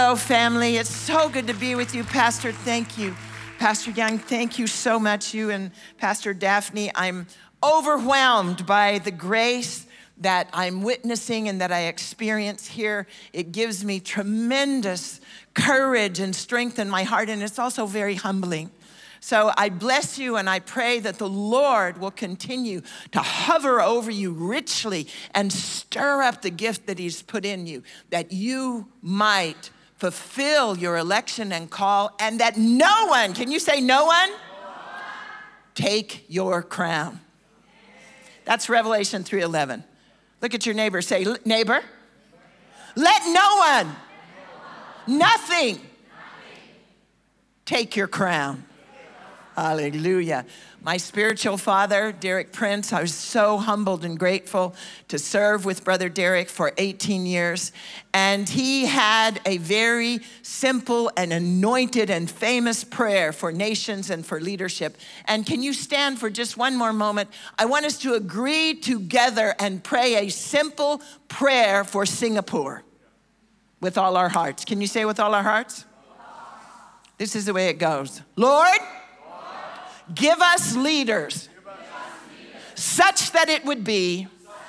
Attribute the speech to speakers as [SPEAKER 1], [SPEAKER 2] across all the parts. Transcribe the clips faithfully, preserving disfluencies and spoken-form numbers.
[SPEAKER 1] Hello, family. It's so good to be with you. Pastor, thank you. Pastor Young, thank you so much. You and Pastor Daphne, I'm overwhelmed by the grace that I'm witnessing and that I experience here. It gives me tremendous courage and strength in my heart, and it's also very humbling. So I bless you, and I pray that the Lord will continue to hover over you richly and stir up the gift that he's put in you, that you might fulfill your election and call, and that no one, can you say no one? No one. Take your crown. That's Revelation three eleven. Look at your neighbor, say, neighbor, let no one, nothing, take your crown. Hallelujah. My spiritual father, Derek Prince, I was so humbled and grateful to serve with Brother Derek for eighteen years. And he had a very simple and anointed and famous prayer for nations and for leadership. And can you stand for just one more moment? I want us to agree together and pray a simple prayer for Singapore with all our hearts. Can you say with all our hearts? This is the way it goes. Lord, give us leaders such that it would be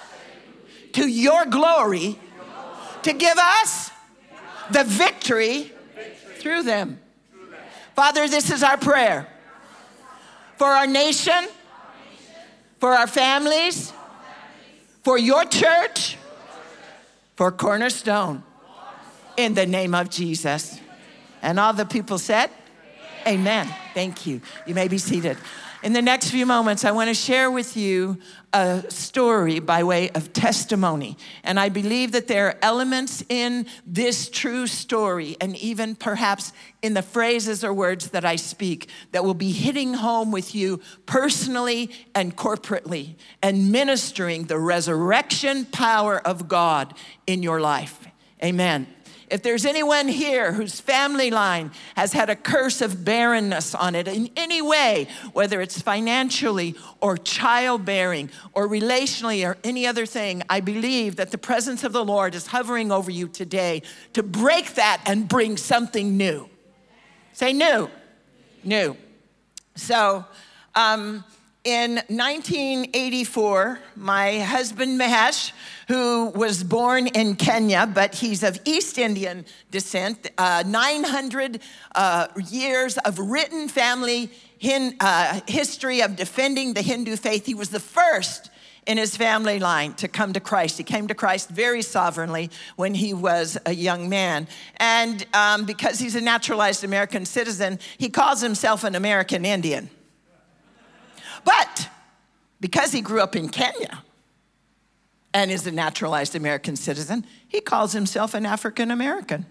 [SPEAKER 1] to your glory to give us the victory through them. Father, this is our prayer for our nation, for our families, for your church, for Cornerstone, in the name of Jesus. And all the people said, amen. Thank you. You may be seated. In the next few moments, I want to share with you a story by way of testimony. And I believe that there are elements in this true story, and even perhaps in the phrases or words that I speak, that will be hitting home with you personally and corporately, and ministering the resurrection power of God in your life. Amen. If there's anyone here whose family line has had a curse of barrenness on it in any way, whether it's financially or childbearing or relationally or any other thing, I believe that the presence of the Lord is hovering over you today to break that and bring something new. Say new, new. So um, in nineteen eighty-four, my husband Mahesh, who was born in Kenya, but he's of East Indian descent, uh, nine hundred uh, years of written family hin, uh, history of defending the Hindu faith. He was the first in his family line to come to Christ. He came to Christ very sovereignly when he was a young man. And um, because he's a naturalized American citizen, he calls himself an American Indian. But because he grew up in Kenya and is a naturalized American citizen, he calls himself an African American.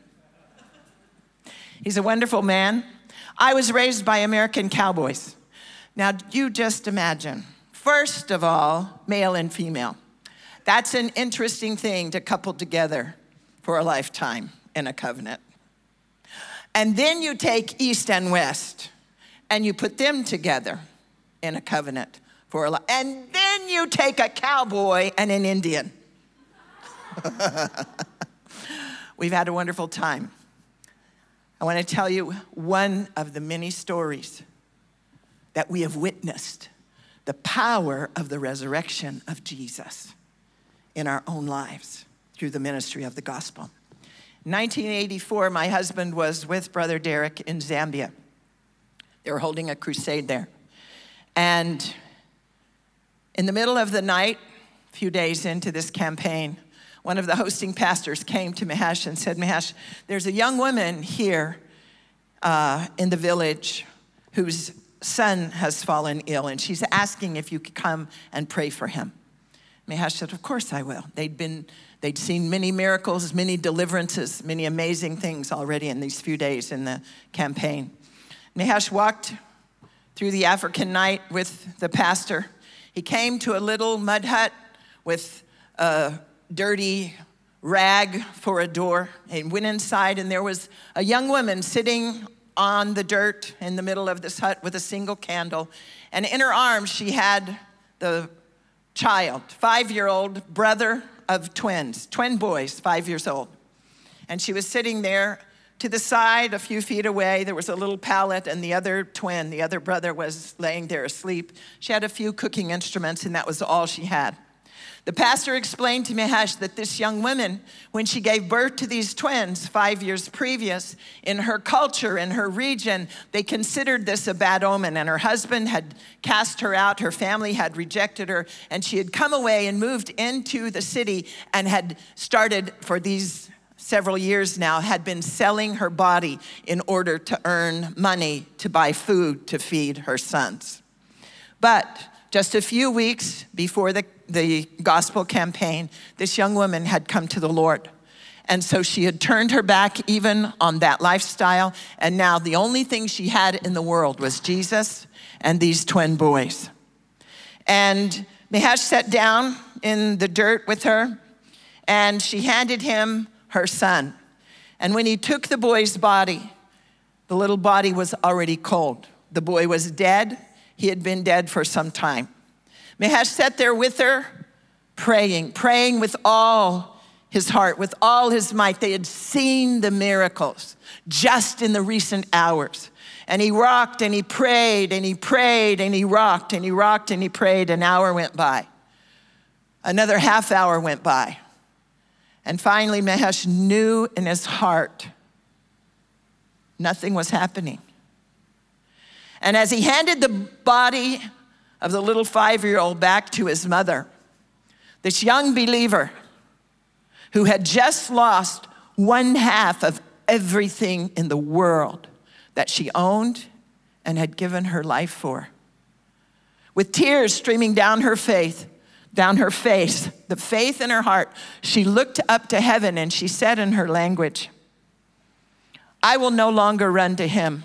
[SPEAKER 1] He's a wonderful man. I was raised by American cowboys. Now, you just imagine, first of all, male and female. That's an interesting thing to couple together for a lifetime in a covenant. And then you take East and West, and you put them together in a covenant for a life. And then you take a cowboy and an Indian. We've had a wonderful time. I want to tell you one of the many stories that we have witnessed, the power of the resurrection of Jesus in our own lives through the ministry of the gospel. In nineteen eighty-four, my husband was with Brother Derek in Zambia. They were holding a crusade there. And in the middle of the night, a few days into this campaign, one of the hosting pastors came to Mahesh and said, Mahesh, there's a young woman here uh, in the village whose son has fallen ill, and she's asking if you could come and pray for him. Mahesh said, of course I will. They'd been, they'd seen many miracles, many deliverances, many amazing things already in these few days in the campaign. Mahesh walked through the African night with the pastor. He came to a little mud hut with a dirty rag for a door and went inside, and there was a young woman sitting on the dirt in the middle of this hut with a single candle. And in her arms, she had the child, five-year-old brother of twins, twin boys, five years old. And she was sitting there to the side, a few feet away, there was a little pallet, and the other twin, the other brother, was laying there asleep. She had a few cooking instruments, and that was all she had. The pastor explained to Mehesh that this young woman, when she gave birth to these twins five years previous, in her culture, in her region, they considered this a bad omen, and her husband had cast her out, her family had rejected her, and she had come away and moved into the city and had started, for these several years now, had been selling her body in order to earn money to buy food to feed her sons. But just a few weeks before the, the gospel campaign, this young woman had come to the Lord. And so she had turned her back even on that lifestyle. And now the only thing she had in the world was Jesus and these twin boys. And Mehesh sat down in the dirt with her, and she handed him her son. And when he took the boy's body, the little body was already cold. The boy was dead. He had been dead for some time. Mehesh sat there with her, praying, praying with all his heart, with all his might. They had seen the miracles just in the recent hours. And he rocked and he prayed and he prayed and he rocked and he rocked and he prayed. An hour went by. Another half hour went by. And finally, Mehesh knew in his heart nothing was happening. And as he handed the body of the little five-year-old back to his mother, this young believer who had just lost one half of everything in the world that she owned and had given her life for, with tears streaming down her face, down her face, the faith in her heart, she looked up to heaven and she said in her language, "I will no longer run to him.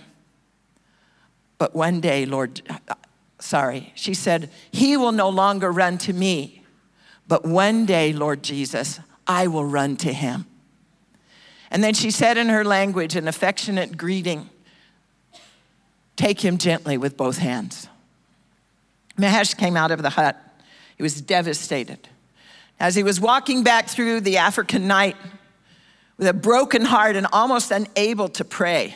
[SPEAKER 1] But one day, Lord, sorry, she said, he will no longer run to me, but one day, Lord Jesus, I will run to him." And then she said in her language, an affectionate greeting, "Take him gently with both hands." Mehesh came out of the hut. He was devastated. As he was walking back through the African night with a broken heart and almost unable to pray,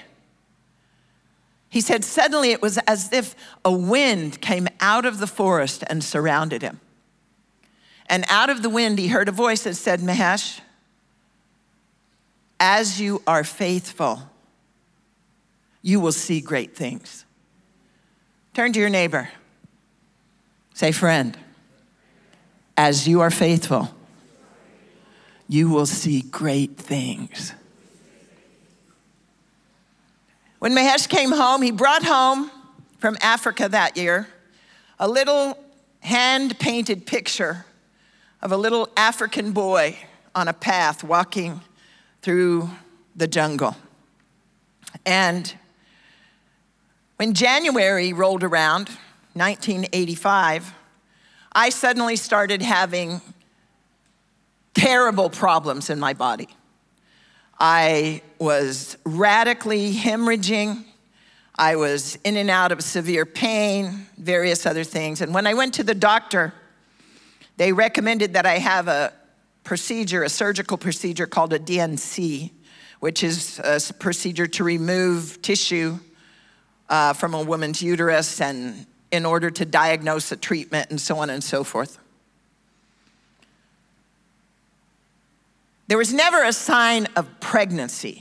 [SPEAKER 1] he said, suddenly it was as if a wind came out of the forest and surrounded him. And out of the wind, he heard a voice that said, "Mehesh, as you are faithful, you will see great things." Turn to your neighbor. Say, "Friend, as you are faithful, you will see great things." When Mehesh came home, he brought home from Africa that year a little hand-painted picture of a little African boy on a path walking through the jungle. And when January rolled around, nineteen eighty-five, I suddenly started having terrible problems in my body. I was radically hemorrhaging. I was in and out of severe pain, various other things. And when I went to the doctor, they recommended that I have a procedure, a surgical procedure called a D N C, which is a procedure to remove tissue uh, from a woman's uterus, and in order to diagnose a treatment and so on and so forth. There was never a sign of pregnancy.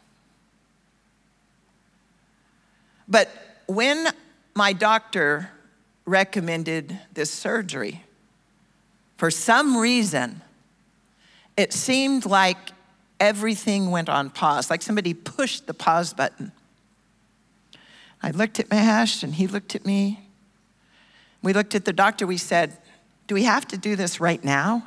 [SPEAKER 1] But when my doctor recommended this surgery, for some reason, it seemed like everything went on pause, like somebody pushed the pause button. I looked at Mehesh and he looked at me. We looked at the doctor, we said, "Do we have to do this right now?"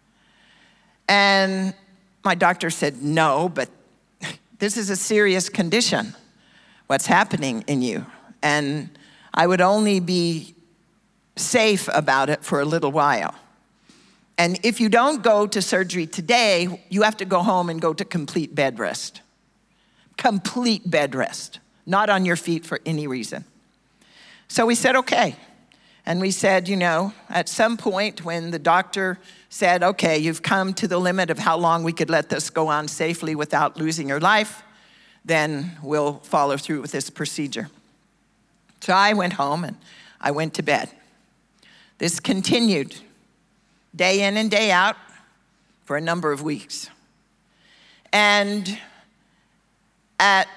[SPEAKER 1] And my doctor said, "No, but this is a serious condition, what's happening in you. And I would only be safe about it for a little while. And if you don't go to surgery today, you have to go home and go to complete bed rest. Complete bed rest, not on your feet for any reason." So we said, okay. And we said, you know, at some point when the doctor said, "Okay, you've come to the limit of how long we could let this go on safely without losing your life," then we'll follow through with this procedure. So I went home and I went to bed. This continued day in and day out for a number of weeks. And at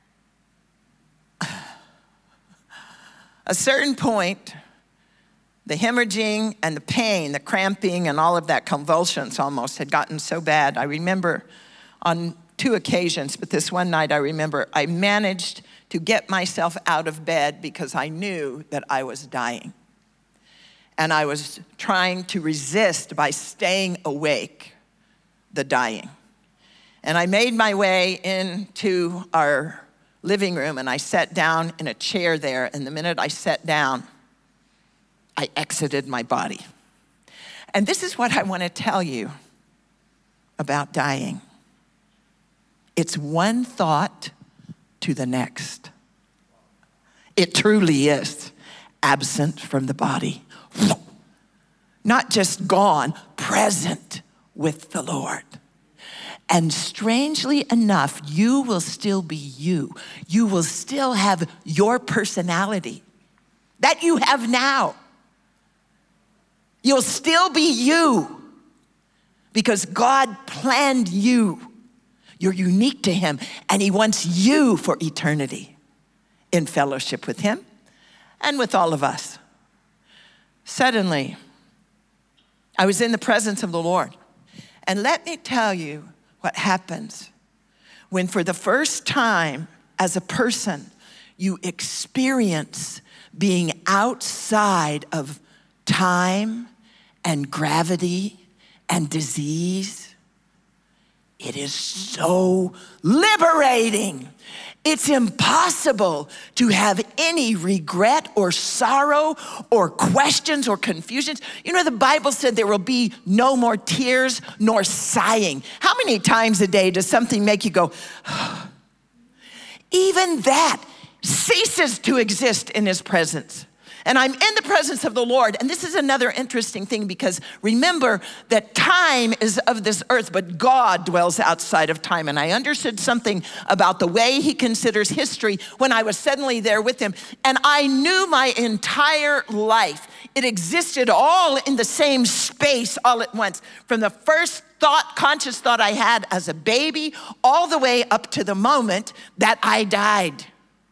[SPEAKER 1] a certain point, the hemorrhaging and the pain, the cramping and all of that, convulsions almost, had gotten so bad. I remember on two occasions, but this one night I remember I managed to get myself out of bed because I knew that I was dying. And I was trying to resist by staying awake the dying. And I made my way into our living room and I sat down in a chair there. And the minute I sat down, I exited my body. And this is what I want to tell you about dying. It's one thought to the next. It truly is absent from the body. Not just gone, present with the Lord. And strangely enough, you will still be you. You will still have your personality that you have now. You'll still be you because God planned you. You're unique to him, and he wants you for eternity in fellowship with him and with all of us. Suddenly, I was in the presence of the Lord. And let me tell you what happens when for the first time as a person, you experience being outside of time and gravity and disease. It is so liberating. It's impossible to have any regret or sorrow or questions or confusions. You know, the Bible said there will be no more tears nor sighing. How many times a day does something make you go, even that ceases to exist in his presence? And I'm in the presence of the Lord. And this is another interesting thing because remember that time is of this earth, but God dwells outside of time. And I understood something about the way he considers history when I was suddenly there with him. And I knew my entire life. It existed all in the same space all at once. From the first thought, conscious thought I had as a baby, all the way up to the moment that I died.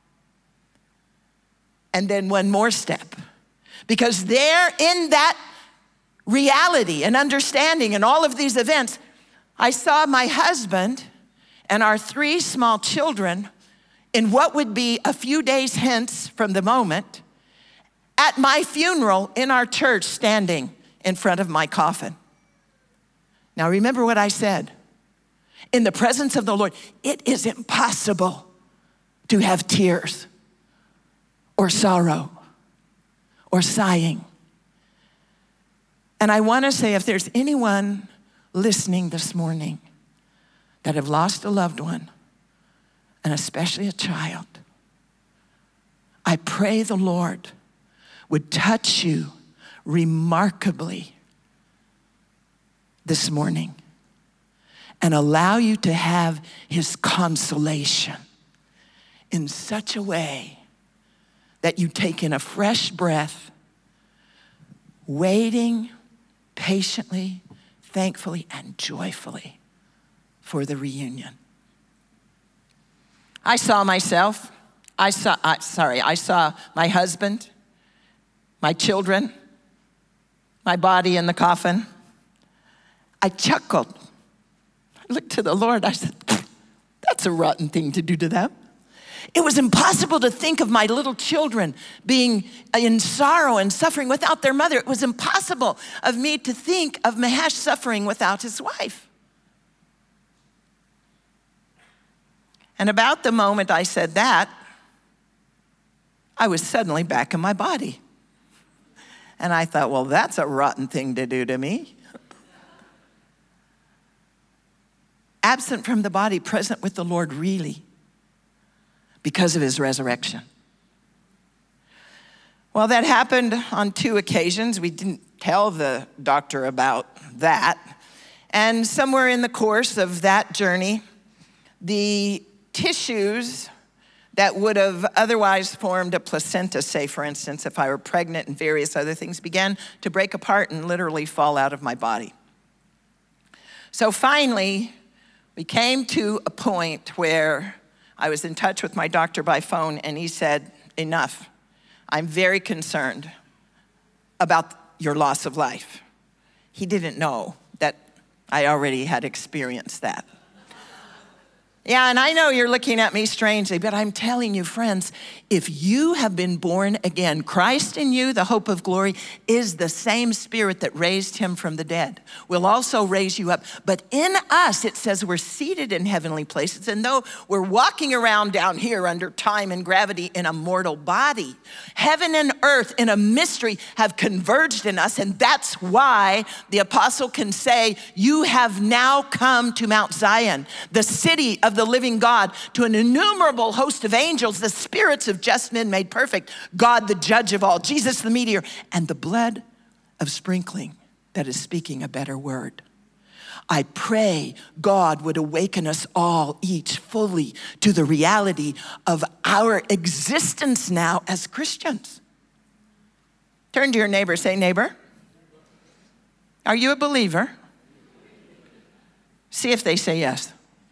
[SPEAKER 1] And then one more step. Because there in that reality and understanding and all of these events, I saw my husband and our three small children in what would be a few days hence from the moment at my funeral in our church standing in front of my coffin. Now remember what I said. In the presence of the Lord, it is impossible to have tears or sorrow, or sighing. And I want to say, if there's anyone listening this morning that have lost a loved one, and especially a child, I pray the Lord would touch you remarkably this morning and allow you to have his consolation in such a way that you take in a fresh breath, waiting patiently, thankfully, and joyfully for the reunion. I saw myself, I saw, I, sorry, I saw my husband, my children, my body in the coffin. I chuckled. I looked to the Lord, I said, that's a rotten thing to do to them. It was impossible to think of my little children being in sorrow and suffering without their mother. It was impossible of me to think of Mahesh suffering without his wife. And about the moment I said that, I was suddenly back in my body. And I thought, well, that's a rotten thing to do to me. Absent from the body, present with the Lord really, because of his resurrection. Well, that happened on two occasions. We didn't tell the doctor about that. And somewhere in the course of that journey, the tissues that would have otherwise formed a placenta, say, for instance, if I were pregnant and various other things, began to break apart and literally fall out of my body. So finally, we came to a point where I was in touch with my doctor by phone, and he said, enough. I'm very concerned about your loss of life. He didn't know that I already had experienced that. Yeah, and I know you're looking at me strangely, but I'm telling you, friends, if you have been born again, Christ in you, the hope of glory, is the same Spirit that raised him from the dead, will also raise you up. But in us, it says we're seated in heavenly places, and though we're walking around down here under time and gravity in a mortal body, heaven and earth in a mystery have converged in us, and that's why the apostle can say, you have now come to Mount Zion, the city of the living God, to an innumerable host of angels, the spirits of just men made perfect, God the judge of all, Jesus the mediator, and the blood of sprinkling that is speaking a better word. I pray God would awaken us all, each fully, to the reality of our existence now as Christians. Turn to your neighbor, say, neighbor, are you a believer? See if they say yes.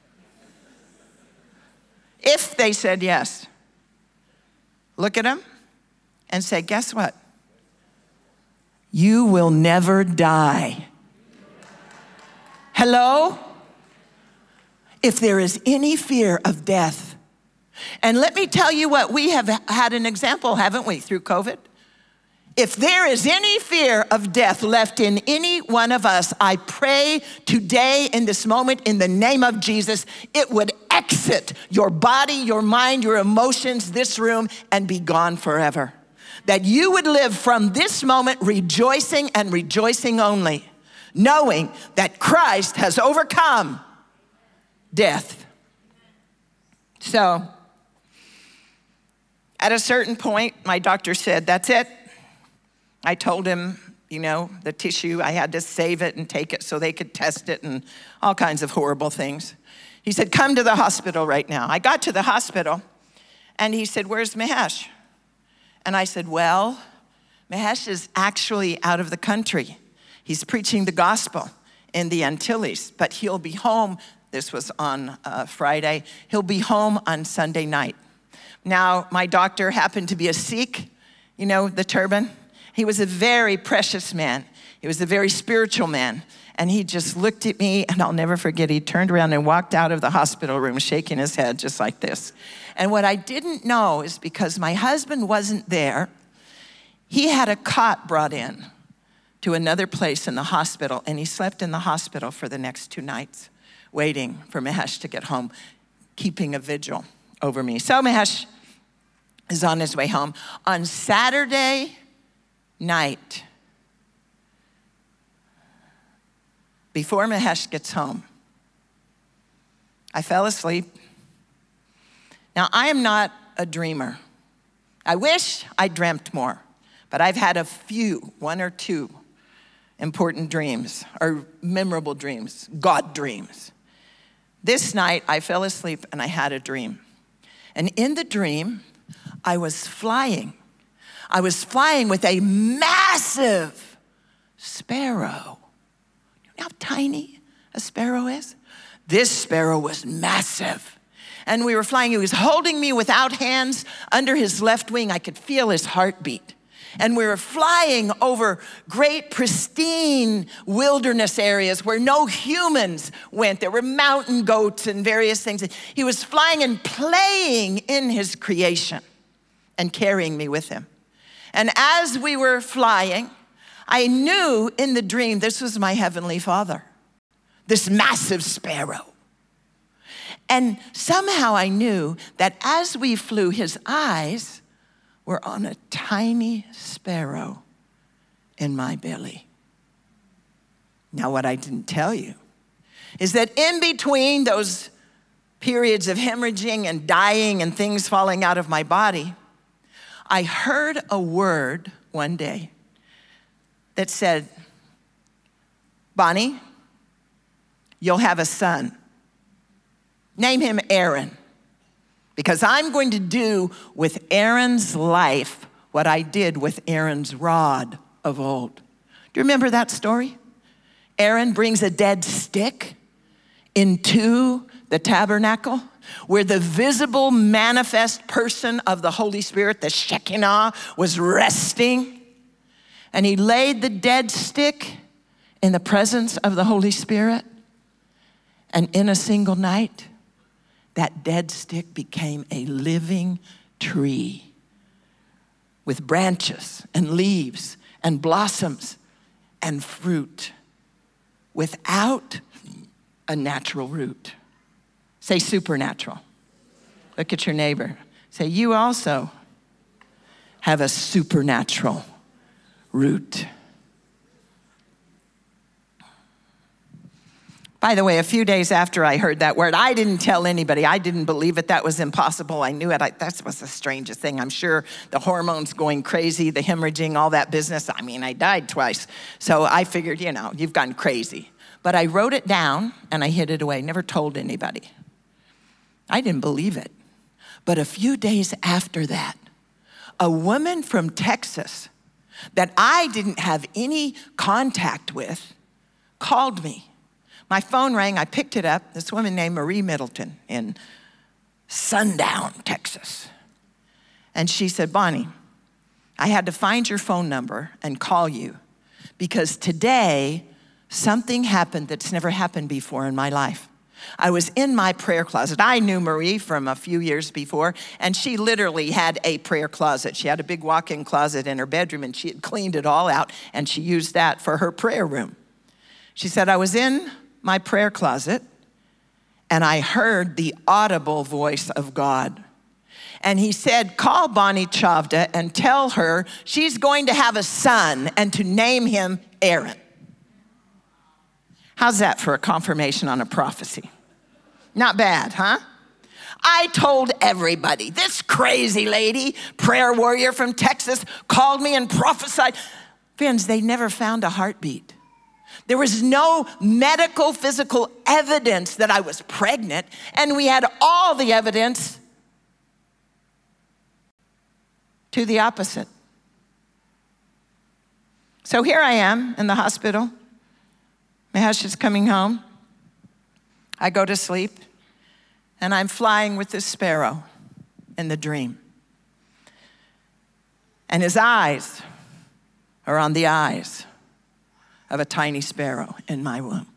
[SPEAKER 1] If they said yes, look at them and say, guess what? You will never die. Hello? If there is any fear of death, and let me tell you what, we have had an example, haven't we, through COVID? If there is any fear of death left in any one of us, I pray today in this moment in the name of Jesus, it would exit your body, your mind, your emotions, this room, and be gone forever. That you would live from this moment rejoicing and rejoicing only, knowing that Christ has overcome death. So, at a certain point, my doctor said, that's it. I told him, you know, the tissue, I had to save it and take it so they could test it and all kinds of horrible things. He said, come to the hospital right now. I got to the hospital and he said, where's Mahesh? And I said, well, Mahesh is actually out of the country. He's preaching the gospel in the Antilles, but he'll be home. This was on uh, Friday. He'll be home on Sunday night. Now, my doctor happened to be a Sikh, you know, the turban. He was a very precious man. He was a very spiritual man. And he just looked at me, and I'll never forget, he turned around and walked out of the hospital room shaking his head just like this. And what I didn't know is because my husband wasn't there, he had a cot brought in to another place in the hospital, and he slept in the hospital for the next two nights, waiting for Mahesh to get home, keeping a vigil over me. So Mahesh is on his way home. On Saturday night, before Mahesh gets home, I fell asleep. Now, I am not a dreamer. I wish I dreamt more, but I've had a few, one or two important dreams, or memorable dreams, God dreams. This night, I fell asleep and I had a dream. And in the dream, I was flying. I was flying with a massive sparrow. You know how tiny a sparrow is? This sparrow was massive. And we were flying. He was holding me without hands under his left wing. I could feel his heartbeat. And we were flying over great, pristine wilderness areas where no humans went. There were mountain goats and various things. He was flying and playing in his creation and carrying me with him. And as we were flying, I knew in the dream this was my heavenly Father, this massive sparrow. And somehow I knew that as we flew, his eyes were on a tiny sparrow in my belly. Now, what I didn't tell you is that in between those periods of hemorrhaging and dying and things falling out of my body, I heard a word one day that said, Bonnie, you'll have a son. Name him Aaron. Because I'm going to do with Aaron's life what I did with Aaron's rod of old. Do you remember that story? Aaron brings a dead stick into the tabernacle where the visible manifest person of the Holy Spirit, the Shekinah, was resting. And he laid the dead stick in the presence of the Holy Spirit. And in a single night, that dead stick became a living tree with branches and leaves and blossoms and fruit without a natural root. Say supernatural. Look at your neighbor. Say, you also have a supernatural root. By the way, a few days after I heard that word, I didn't tell anybody. I didn't believe it. That was impossible. I knew it. I, that was the strangest thing. I'm sure the hormones going crazy, the hemorrhaging, all that business. I mean, I died twice. So I figured, you know, you've gone crazy. But I wrote it down and I hid it away. Never told anybody. I didn't believe it. But a few days after that, a woman from Texas that I didn't have any contact with called me. My phone rang, I picked it up, this woman named Marie Middleton in Sundown, Texas. And she said, Bonnie, I had to find your phone number and call you because today something happened that's never happened before in my life. I was in my prayer closet. I knew Marie from a few years before, and she literally had a prayer closet. She had a big walk-in closet in her bedroom, and she had cleaned it all out, and she used that for her prayer room. She said, I was in my prayer closet, and I heard the audible voice of God. And he said, call Bonnie Chavda and tell her she's going to have a son and to name him Aaron. How's that for a confirmation on a prophecy? Not bad, huh? I told everybody, this crazy lady, prayer warrior from Texas, called me and prophesied. Friends, they never found a heartbeat. There was no medical, physical evidence that I was pregnant, and we had all the evidence to the opposite. So here I am in the hospital. Mahesh is coming home. I go to sleep, and I'm flying with this sparrow in the dream. And his eyes are on the eyes of a tiny sparrow in my womb.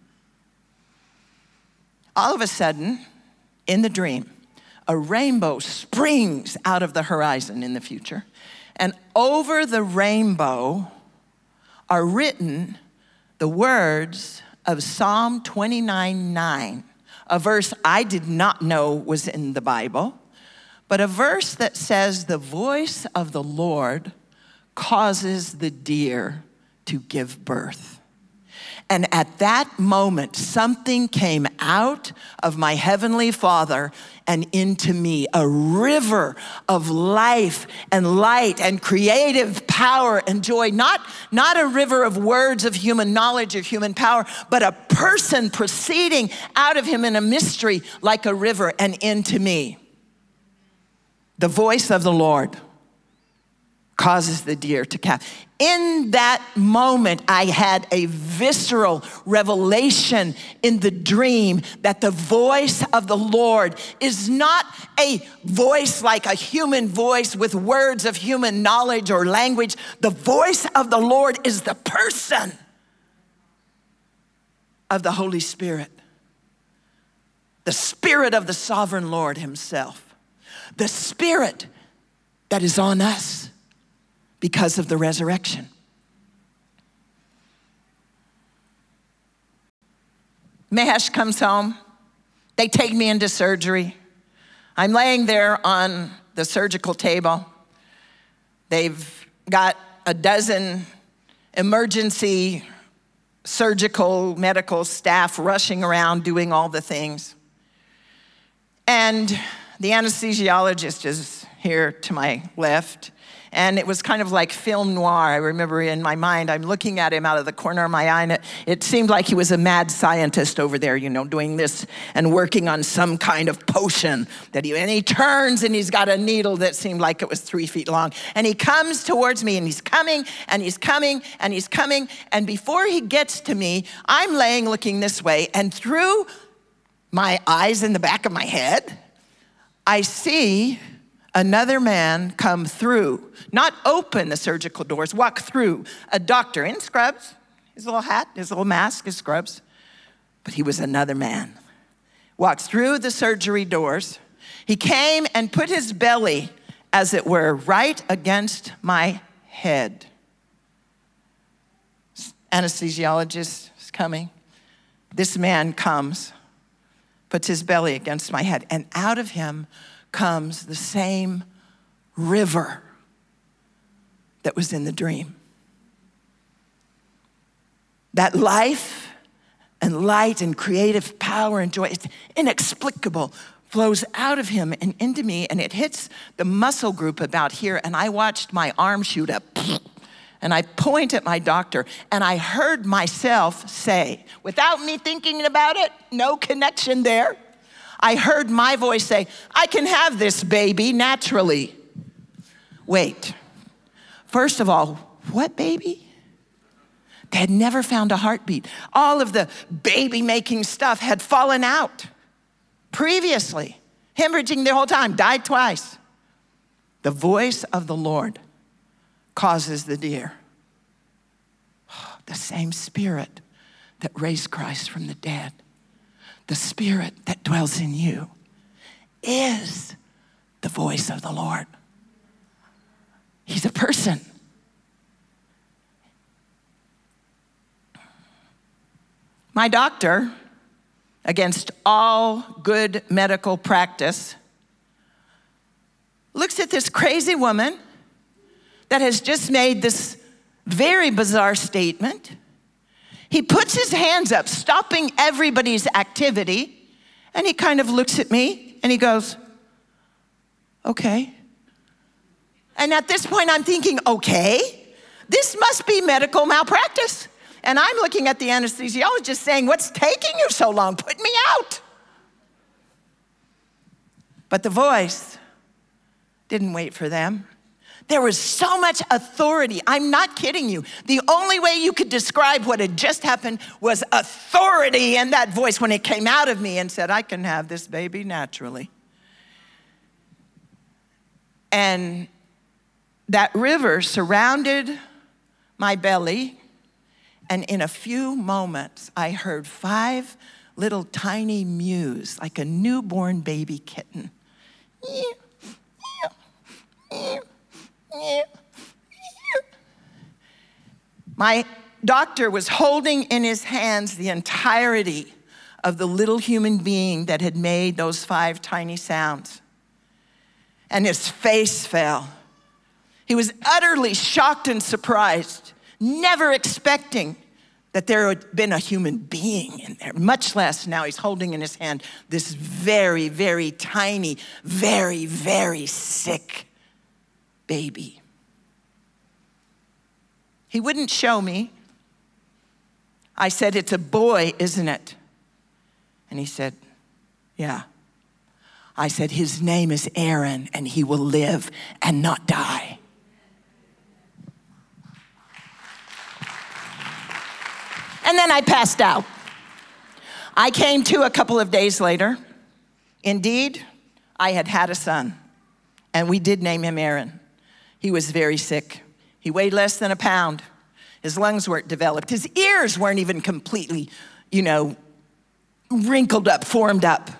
[SPEAKER 1] All of a sudden, in the dream, a rainbow springs out of the horizon in the future, and over the rainbow are written the words of Psalm twenty-nine nine, a verse I did not know was in the Bible, but a verse that says, the voice of the Lord causes the deer to give birth. And at that moment, something came out of my heavenly Father and into me, a river of life and light and creative power and joy. Not, not a river of words of human knowledge or human power, but a person proceeding out of him in a mystery like a river and into me. The voice of the Lord causes the deer to calve. In that moment, I had a visceral revelation in the dream that the voice of the Lord is not a voice like a human voice with words of human knowledge or language. The voice of the Lord is the person of the Holy Spirit, the Spirit of the sovereign Lord himself, the Spirit that is on us because of the resurrection. Mahesh comes home. They take me into surgery. I'm laying there on the surgical table. They've got a dozen emergency surgical medical staff rushing around doing all the things. And the anesthesiologist is here to my left. And it was kind of like film noir. I remember in my mind, I'm looking at him out of the corner of my eye, and it, it seemed like he was a mad scientist over there, you know, doing this and working on some kind of potion that he, and he turns and he's got a needle that seemed like it was three feet long. And he comes towards me and he's coming and he's coming and he's coming. And before he gets to me, I'm laying looking this way, and through my eyes in the back of my head, I see another man come through, not open the surgical doors, walk through, a doctor in scrubs, his little hat, his little mask, his scrubs, but he was another man. Walked through the surgery doors. He came and put his belly, as it were, right against my head. Anesthesiologist is coming. This man comes, puts his belly against my head, and out of him comes the same river that was in the dream. That life and light and creative power and joy, it's inexplicable, flows out of him and into me, and it hits the muscle group about here, and I watched my arm shoot up, and I point at my doctor, and I heard myself say, without me thinking about it, no connection there, I heard my voice say, I can have this baby naturally. Wait, first of all, what baby? They had never found a heartbeat. All of the baby-making stuff had fallen out previously, hemorrhaging the whole time, died twice. The voice of the Lord causes the deer. The same Spirit that raised Christ from the dead, the Spirit that dwells in you, is the voice of the Lord. He's a person. My doctor, against all good medical practice, looks at this crazy woman that has just made this very bizarre statement. He puts his hands up, stopping everybody's activity, and he kind of looks at me and he goes, okay. And at this point I'm thinking, okay, this must be medical malpractice. And I'm looking at the anesthesiologist saying, what's taking you so long? Put me out. But the voice didn't wait for them. There was so much authority. I'm not kidding you. The only way you could describe what had just happened was authority in that voice when it came out of me and said, I can have this baby naturally. And that river surrounded my belly, and in a few moments, I heard five little tiny mews, like a newborn baby kitten. My doctor was holding in his hands the entirety of the little human being that had made those five tiny sounds. And his face fell. He was utterly shocked and surprised, never expecting that there had been a human being in there, much less now he's holding in his hand this very, very tiny, very, very sick baby. He wouldn't show me. I said, it's a boy, isn't it? And he said, yeah. I said, his name is Aaron, and he will live and not die. And then I passed out. I came to a couple of days later. Indeed, I had had a son, and we did name him Aaron. He was very sick. He weighed less than a pound. His lungs weren't developed. His ears weren't even completely, you know, wrinkled up, formed up.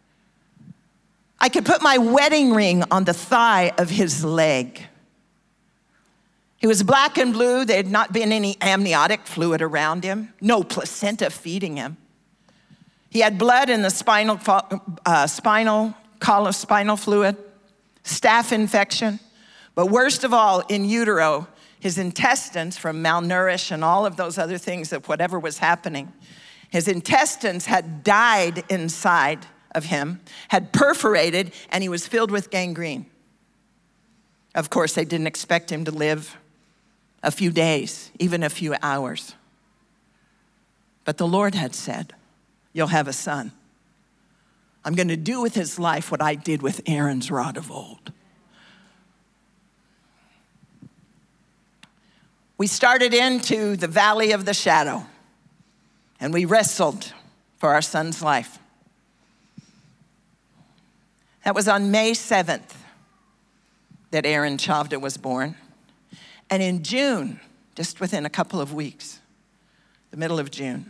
[SPEAKER 1] I could put my wedding ring on the thigh of his leg. He was black and blue. There had not been any amniotic fluid around him, no placenta feeding him. He had blood in the spinal, uh, spinal column, spinal fluid, staph infection, but worst of all, in utero, his intestines from malnourished and all of those other things of whatever was happening, his intestines had died inside of him, had perforated, and he was filled with gangrene. Of course, they didn't expect him to live a few days, even a few hours. But the Lord had said, you'll have a son. I'm going to do with his life what I did with Aaron's rod of old. We started into the valley of the shadow, and we wrestled for our son's life. That was on May seventh that Aaron Chavda was born. And in June, just within a couple of weeks, the middle of June,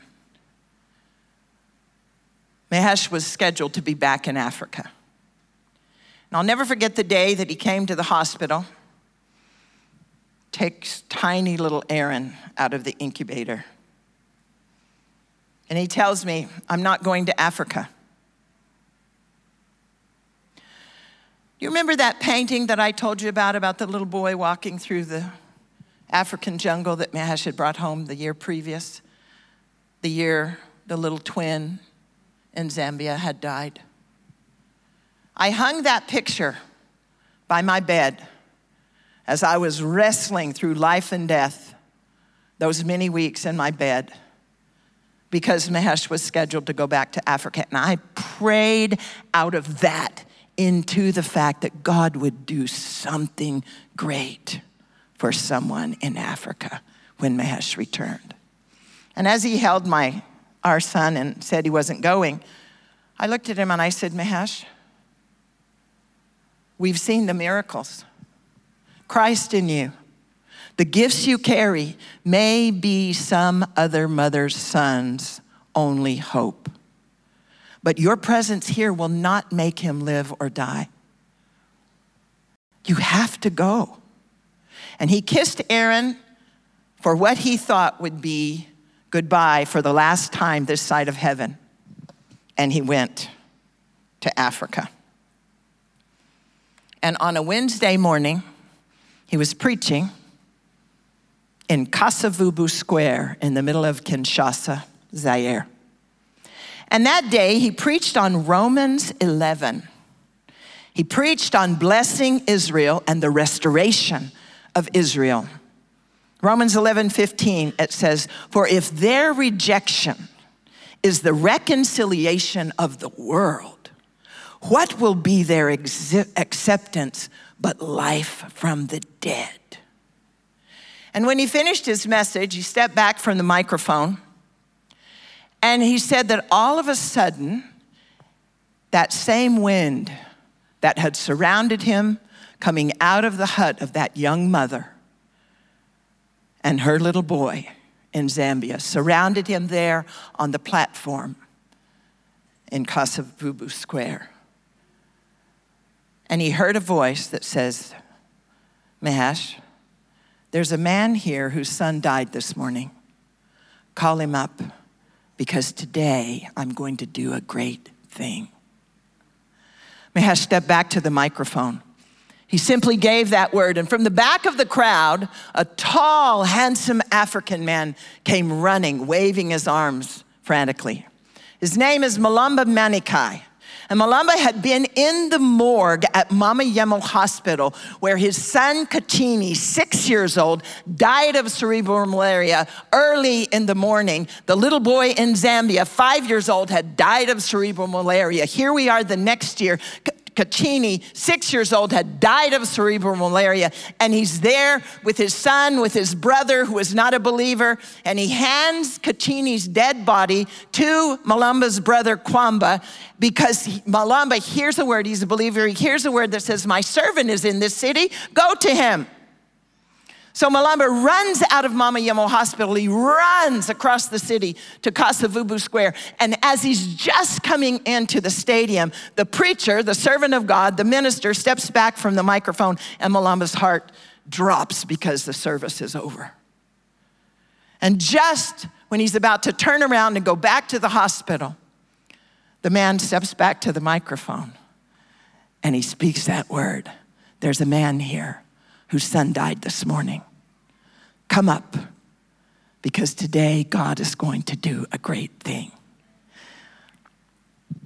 [SPEAKER 1] Mahesh was scheduled to be back in Africa. And I'll never forget the day that he came to the hospital, takes tiny little Aaron out of the incubator. And he tells me, I'm not going to Africa. You remember that painting that I told you about, about the little boy walking through the African jungle that Mahesh had brought home the year previous? The year the little twin in Zambia had died. I hung that picture by my bed as I was wrestling through life and death those many weeks in my bed because Mahesh was scheduled to go back to Africa. And I prayed out of that into the fact that God would do something great for someone in Africa when Mahesh returned. And as he held my, our son and said he wasn't going, I looked at him and I said, Mahesh, we've seen the miracles. Christ in you. The gifts you carry may be some other mother's son's only hope. But your presence here will not make him live or die. You have to go. And he kissed Aaron for what he thought would be goodbye for the last time this side of heaven. And he went to Africa. And on a Wednesday morning, he was preaching in Kasavubu Square in the middle of Kinshasa, Zaire. And that day, he preached on Romans eleven. He preached on blessing Israel and the restoration of Israel. Romans eleven fifteen, it says, for if their rejection is the reconciliation of the world, what will be their ex- acceptance but life from the dead? And when he finished his message, he stepped back from the microphone and he said that all of a sudden, that same wind that had surrounded him coming out of the hut of that young mother and her little boy in Zambia surrounded him there on the platform in Kasavubu Square. And he heard a voice that says, Mahesh, there's a man here whose son died this morning. Call him up because today I'm going to do a great thing. Mahesh stepped back to the microphone. He simply gave that word, and from the back of the crowd, a tall, handsome African man came running, waving his arms frantically. His name is Malamba Manikai. And Malamba had been in the morgue at Mama Yemo Hospital where his son Kachini, six years old, died of cerebral malaria early in the morning. The little boy in Zambia, five years old, had died of cerebral malaria. Here we are the next year. Kachini, six years old, had died of cerebral malaria, and he's there with his son, with his brother, who is not a believer, and he hands Kachini's dead body to Malamba's brother, Kwamba, because he, Malamba hears a word, he's a believer, he hears a word that says, my servant is in this city, go to him. So Malamba runs out of Mama Yemo Hospital. He runs across the city to Kasavubu Square. And as he's just coming into the stadium, the preacher, the servant of God, the minister, steps back from the microphone, and Malamba's heart drops because the service is over. And just when he's about to turn around and go back to the hospital, the man steps back to the microphone and he speaks that word. There's a man here whose son died this morning. Come up, because today God is going to do a great thing.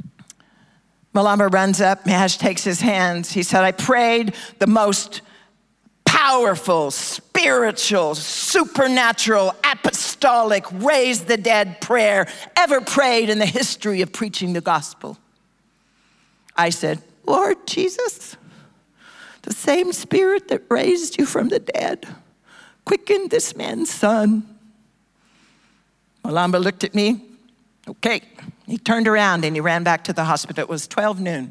[SPEAKER 1] Malamba runs up, Mahesh takes his hands. He said, I prayed the most powerful, spiritual, supernatural, apostolic, raise the dead prayer ever prayed in the history of preaching the gospel. I said, Lord Jesus, the same Spirit that raised you from the dead quickened this man's son. Malamba looked at me. Okay. He turned around and he ran back to the hospital. It was twelve noon.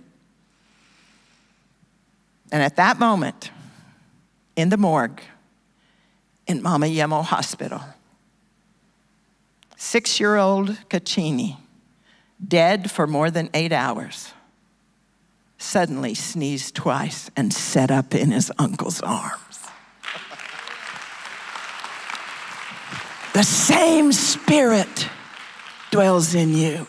[SPEAKER 1] And at that moment, in the morgue, in Mama Yemo Hospital, six-year-old Kachini, dead for more than eight hours, suddenly sneezed twice and sat up in his uncle's arms. The same Spirit dwells in you.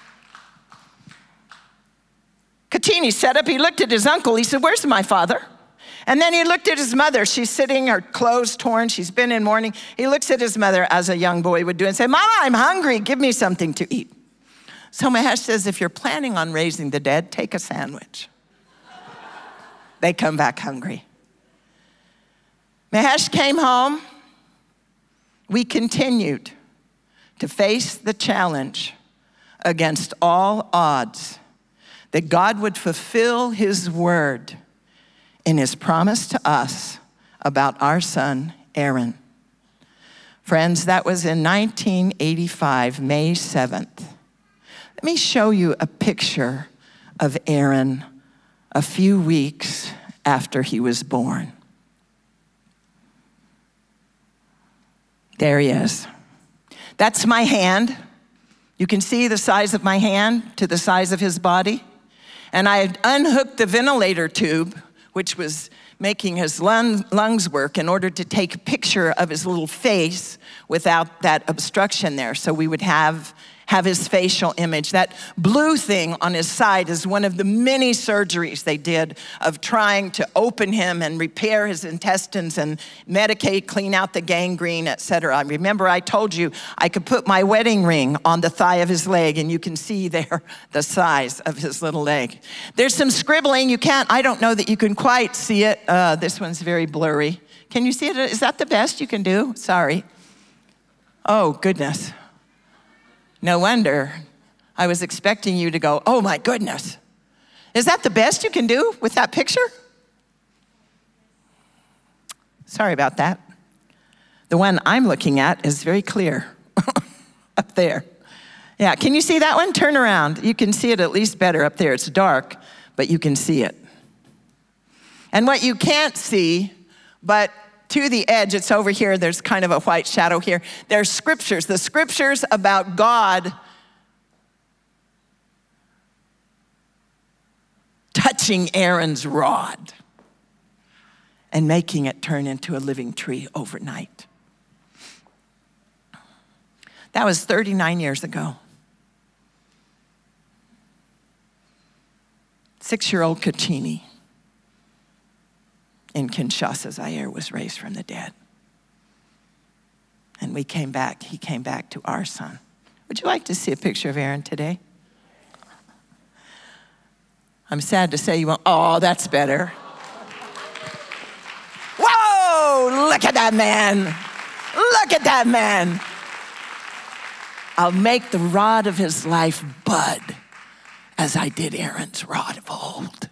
[SPEAKER 1] Kachini sat up, he looked at his uncle, he said, where's my father? And then he looked at his mother. She's sitting, her clothes torn, she's been in mourning. He looks at his mother as a young boy would do and say, Mama, I'm hungry, give me something to eat. So Mahesh says, if you're planning on raising the dead, take a sandwich. They come back hungry. Mahesh came home. We continued to face the challenge against all odds that God would fulfill his word in his promise to us about our son, Aaron. Friends, that was in nineteen eighty-five, May seventh. Let me show you a picture of Aaron a few weeks after he was born. There he is. That's my hand. You can see the size of my hand to the size of his body. And I had unhooked the ventilator tube, which was making his lung, lungs work in order to take a picture of his little face without that obstruction there. So we would have, have his facial image. That blue thing on his side is one of the many surgeries they did of trying to open him and repair his intestines and medicate, clean out the gangrene, et cetera. I remember I told you I could put my wedding ring on the thigh of his leg and you can see there the size of his little leg. There's some scribbling. You can't, I don't know that you can quite see it. Uh, this one's very blurry. Can you see it? Is that the best you can do? Sorry. Oh, goodness. No wonder. I was expecting you to go, oh my goodness. Is that the best you can do with that picture? Sorry about that. The one I'm looking at is very clear up there. Yeah, can you see that one? Turn around. You can see it at least better up there. It's dark, but you can see it. And what you can't see, but to the edge, it's over here, there's kind of a white shadow here. There's scriptures, the scriptures about God touching Aaron's rod and making it turn into a living tree overnight. That was thirty-nine years ago. Six-year-old Kachini in Kinshasa, Zaire, was raised from the dead. And we came back, he came back to our son. Would you like to see a picture of Aaron today? I'm sad to say you won't, oh, that's better. Whoa, look at that man. Look at that man. I'll make the rod of his life bud as I did Aaron's rod of old.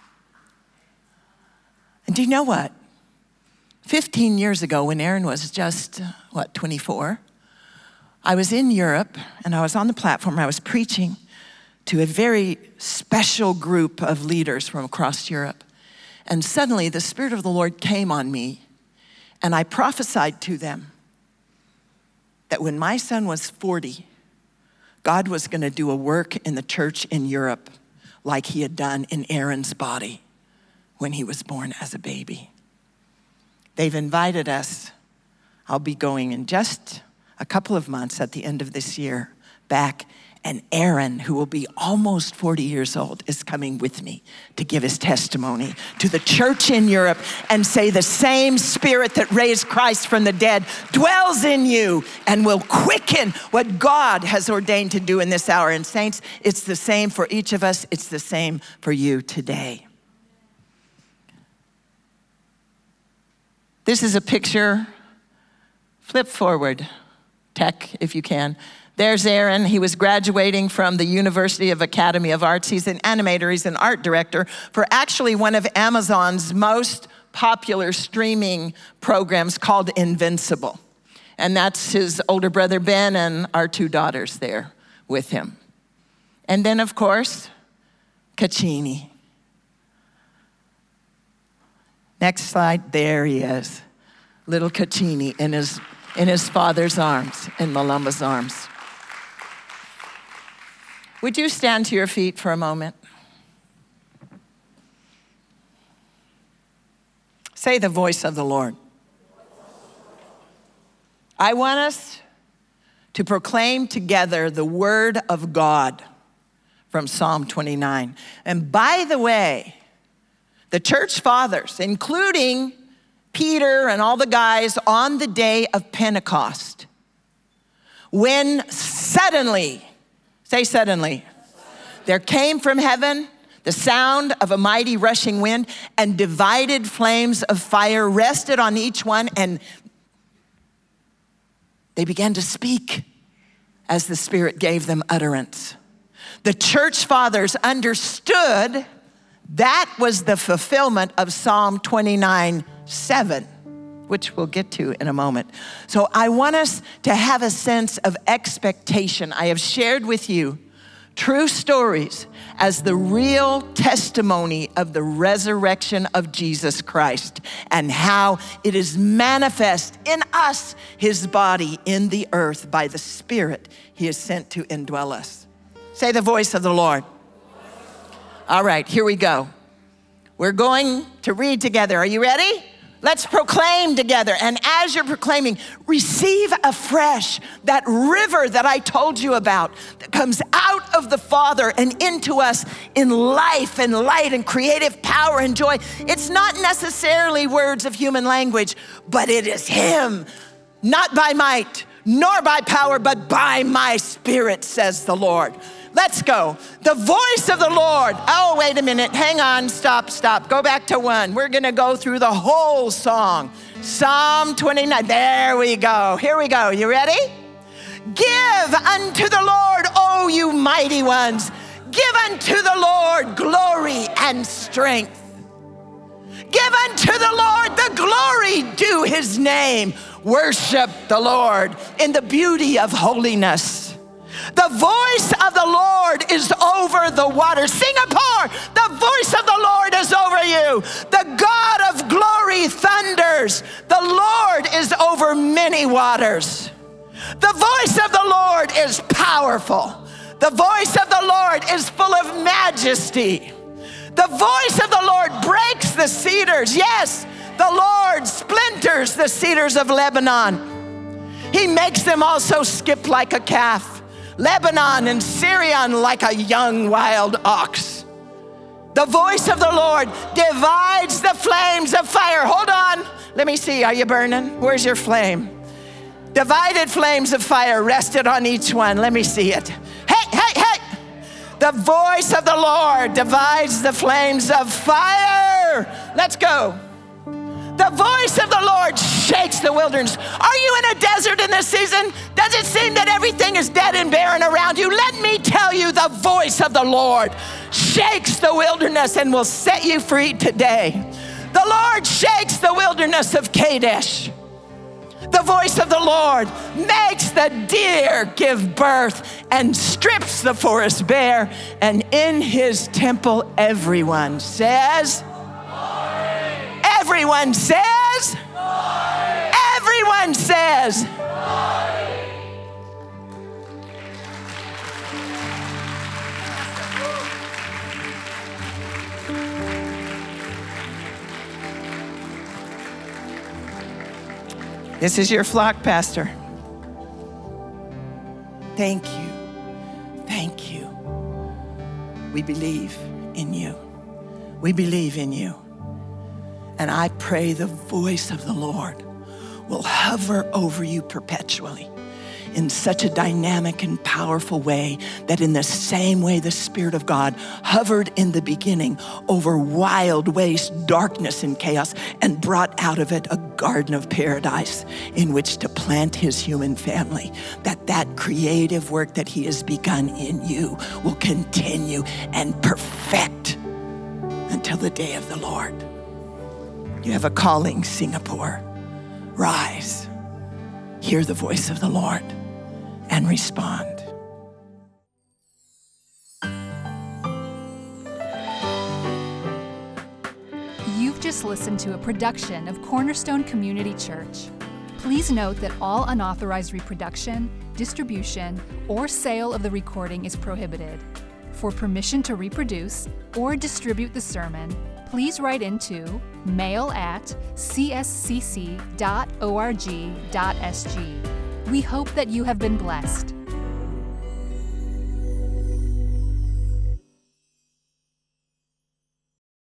[SPEAKER 1] And do you know what? fifteen years ago, when Aaron was just, what, twenty-four, I was in Europe, and I was on the platform, I was preaching to a very special group of leaders from across Europe. And suddenly, the Spirit of the Lord came on me, and I prophesied to them that when my son was forty, God was gonna do a work in the church in Europe like he had done in Aaron's body when he was born as a baby. They've invited us. I'll be going in just a couple of months at the end of this year back, and Aaron, who will be almost forty years old, is coming with me to give his testimony to the church in Europe and say the same Spirit that raised Christ from the dead dwells in you and will quicken what God has ordained to do in this hour. And saints, it's the same for each of us. It's the same for you today. This is a picture. Flip forward, tech, if you can. There's Aaron. He was graduating from the University of Academy of Arts. He's an animator. He's an art director for actually one of Amazon's most popular streaming programs called Invincible. And that's his older brother, Ben, and our two daughters there with him. And then, of course, Caccini. Next slide, there he is. Little Caccini in his, in his father's arms, in Malumba's arms. Would you stand to your feet for a moment? Say the voice of the Lord. I want us to proclaim together the word of God from Psalm twenty-nine. And by the way, the church fathers, including Peter and all the guys on the day of Pentecost, when suddenly, say suddenly, there came from heaven the sound of a mighty rushing wind, and divided flames of fire rested on each one, and they began to speak as the Spirit gave them utterance. The church fathers understood that was the fulfillment of Psalm twenty-nine seven, which we'll get to in a moment. So I want us to have a sense of expectation. I have shared with you true stories as the real testimony of the resurrection of Jesus Christ and how it is manifest in us, his body in the earth by the Spirit he is sent to indwell us. Say the voice of the Lord. All right, here we go. We're going to read together. Are you ready? Let's proclaim together. And as you're proclaiming, receive afresh that river that I told you about that comes out of the Father and into us in life and light and creative power and joy. It's not necessarily words of human language, but it is him, not by might, nor by power, but by my Spirit, says the Lord. Let's go. The voice of the Lord. Oh, wait a minute. Hang on. Stop, stop. Go back to one. We're going to go through the whole song. Psalm twenty-nine. There we go. Here we go. You ready? Give unto the Lord, O you mighty ones. Give unto the Lord glory and strength. Give unto the Lord the glory due his name. Worship the Lord in the beauty of holiness. The voice of the Lord is over the waters. Singapore, the voice of the Lord is over you. The God of glory thunders. The Lord is over many waters. The voice of the Lord is powerful. The voice of the Lord is full of majesty. The voice of the Lord breaks the cedars. Yes, the Lord splinters the cedars of Lebanon. He makes them also skip like a calf. Lebanon and Syrian like a young wild ox. The voice of the Lord divides the flames of fire. Hold on. Let me see. Are you burning? Where's your flame? Divided flames of fire rested on each one. Let me see it. Hey, hey, hey. The voice of the Lord divides the flames of fire. Let's go. The voice of the Lord shakes the wilderness. Are you in a desert in this season? Does it seem that everything is dead and barren around you? Let me tell you, the voice of the Lord shakes the wilderness and will set you free today. The Lord shakes the wilderness of Kadesh. The voice of the Lord makes the deer give birth and strips the forest bare. And in his temple, everyone says, Everyone says, Glory. Everyone says, Glory. This is your flock, Pastor. Thank you. Thank you. We believe in you. We believe in you. And I pray the voice of the Lord will hover over you perpetually in such a dynamic and powerful way that in the same way the Spirit of God hovered in the beginning over wild waste, darkness, and chaos, and brought out of it a garden of paradise in which to plant his human family, that that creative work that he has begun in you will continue and perfect until the day of the Lord. You have a calling, Singapore. Rise, hear the voice of the Lord, and respond.
[SPEAKER 2] You've just listened to a production of Cornerstone Community Church. Please note that all unauthorized reproduction, distribution, or sale of the recording is prohibited. For permission to reproduce or distribute the sermon, please write into mail at c s c c dot org dot s g. We hope that you have been blessed.